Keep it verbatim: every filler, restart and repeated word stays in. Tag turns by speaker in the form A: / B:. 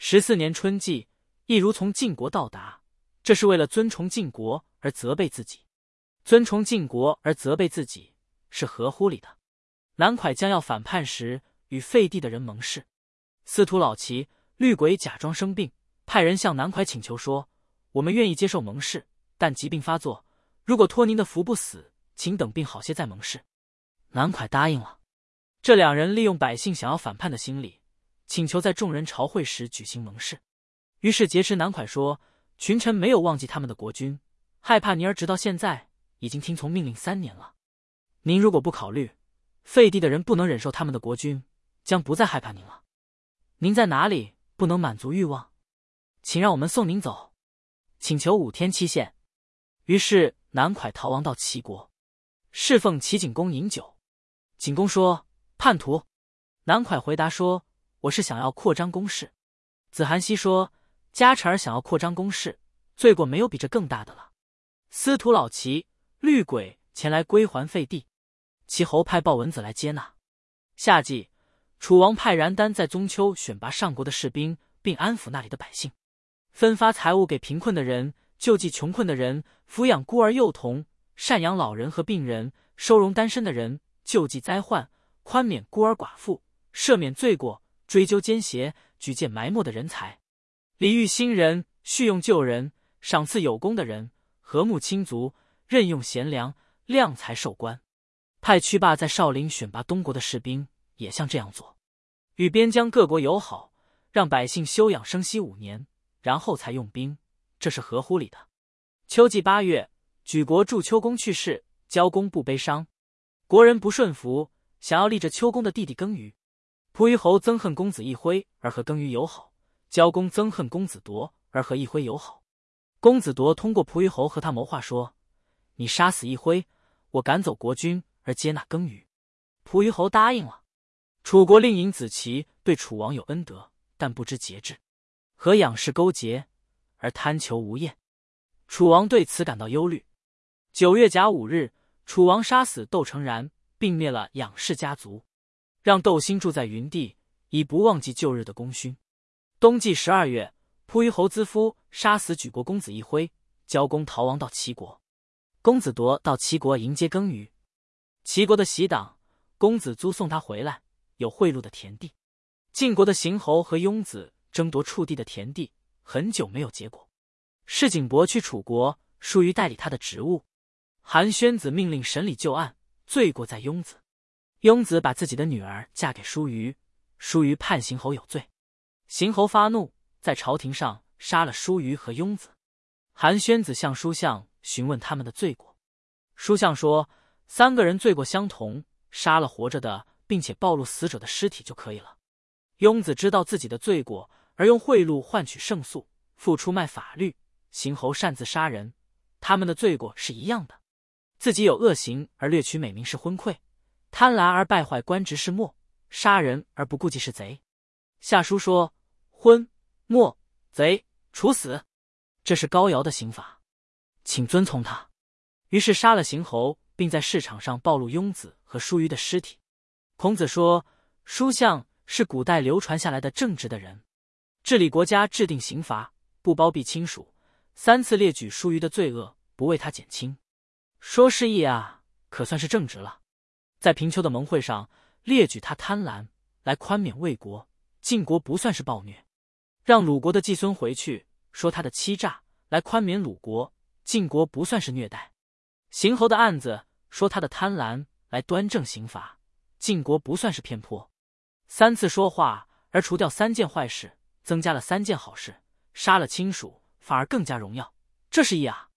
A: 十四年春季，亦如从晋国到达，这是为了尊崇晋国而责备自己。尊崇晋国而责备自己，是合乎理的。南蒯将要反叛时，与废帝的人盟誓。司徒老齐、绿鬼假装生病，派人向南蒯请求说：“我们愿意接受盟誓，但疾病发作，如果托您的福不死，请等病好些再盟誓。”南蒯答应了。这两人利用百姓想要反叛的心理，请求在众人朝会时举行盟誓。于是劫持南蒯说：“群臣没有忘记他们的国君，害怕您而直到现在已经听从命令三年了。您如果不考虑，废帝的人不能忍受他们的国君，将不再害怕您了。您在哪里不能满足欲望，请让我们送您走，请求五天期限。”于是南蒯逃亡到齐国，侍奉齐景公饮酒。景公说：“叛徒。”南蒯回答说：“我是想要扩张公室。”子韩熙说：“家臣儿想要扩张公室，罪过没有比这更大的了。”司徒老齐、绿鬼前来归还废帝，齐侯派鲍文子来接纳。夏季，楚王派然丹在宗丘选拔上国的士兵，并安抚那里的百姓，分发财物给贫困的人，救济穷困的人，抚养孤儿幼童，赡养老人和病人，收容单身的人，救济灾患，宽免孤儿寡妇，赦免罪过，追究奸邪，举荐埋没的人才，礼遇新人，恤用旧人，赏赐有功的人，和睦亲族，任用贤良，量才授官。派屈霸在少陵选拔东国的士兵，也像这样做，与边疆各国友好，让百姓休养生息五年，然后才用兵，这是合乎理的。秋季八月，举国祝丘公去世，交公不悲伤。国人不顺服，想要立着丘公的弟弟庚于。仆于侯憎恨公子义辉而和庚于友好，交公憎恨公子铎而和义辉友好。公子铎通过仆于侯和他谋划说：“你杀死义辉，我赶走国君而接纳庚于。”仆于侯答应了。楚国令尹子奇对楚王有恩德，但不知节制，和养氏勾结，而贪求无厌。楚王对此感到忧虑。九月甲午日，楚王杀死窦成然，并灭了养氏家族，让窦兴住在云地，以不忘记旧日的功勋。冬季十二月，仆于侯资夫杀死举国公子义辉，交公逃亡到齐国。公子铎到齐国迎接庚于。齐国的喜党，公子租送他回来，有贿赂的田地。晋国的邢侯和雍子争夺触地的田地，很久没有结果。士景伯去楚国，疏于代理他的职务。韩宣子命令审理旧案，罪过在雍子。雍子把自己的女儿嫁给叔虞，叔虞判邢侯有罪。邢侯发怒，在朝廷上杀了叔虞和雍子。韩宣子向书相询问他们的罪过。书相说，三个人罪过相同，杀了活着的，并且暴露死者的尸体就可以了。雍子知道自己的罪过，而用贿赂换取胜诉，复出卖法律。邢侯擅自杀人，他们的罪过是一样的。自己有恶行而掠取美名是昏聩，贪婪而败坏官职是没，杀人而不顾忌是贼。下书说，昏、没、贼，处死。这是高尧的刑法，请遵从他。于是杀了邢侯，并在市场上暴露雍子和叔虞的尸体。孔子说，书相是古代流传下来的正直的人，治理国家，制定刑罚，不包庇亲属，三次列举叔虞的罪恶，不为他减轻。说是义啊，可算是正直了。在平丘的盟会上列举他贪婪，来宽免魏国，晋国不算是暴虐。让鲁国的季孙回去，说他的欺诈，来宽免鲁国，晋国不算是虐待。邢侯的案子，说他的贪婪，来端正刑罚，晋国不算是偏颇。三次说话而除掉三件坏事，增加了三件好事，杀了亲属反而更加荣耀，这是义啊。